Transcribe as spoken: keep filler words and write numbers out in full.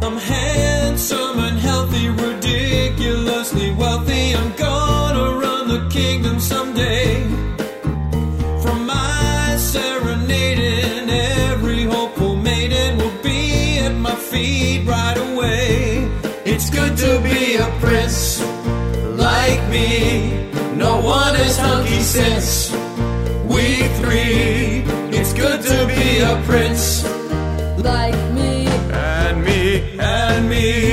I'm handsome and healthy, ridiculously wealthy. I'm gonna run the kingdom someday. From my serenading, every hopeful maiden will be at my feet right away. It's good to be a prince like me. No one has hunky since week three. It's good to be a prince like me and me and me.